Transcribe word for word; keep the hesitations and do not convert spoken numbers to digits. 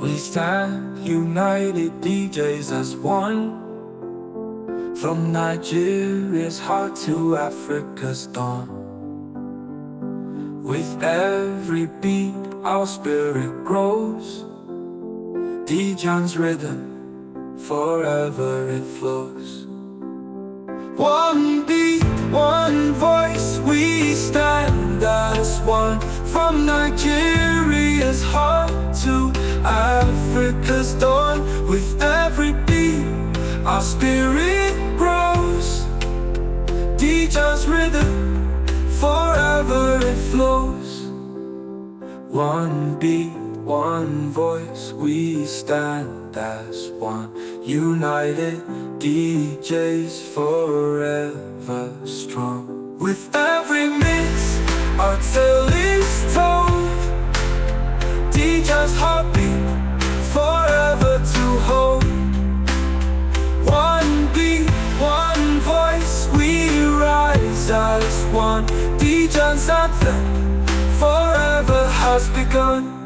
We stand united, D Js as one. From Nigeria's heart to Africa's dawn. With every beat our spirit grows. Djan's rhythm, forever it flows. One beat, one voice, we stand as one. From Nigeria's heart to Africa's dawn. With every beat our spirit grows. Djan's rhythm, forever it flows. One beat, one voice, we stand as one. United, D Js forever strong. With every mix, our tale is told. Djan's heartbeat, forever to hold. One beat, one voice, we rise as one. Djan's anthem, forever has begun.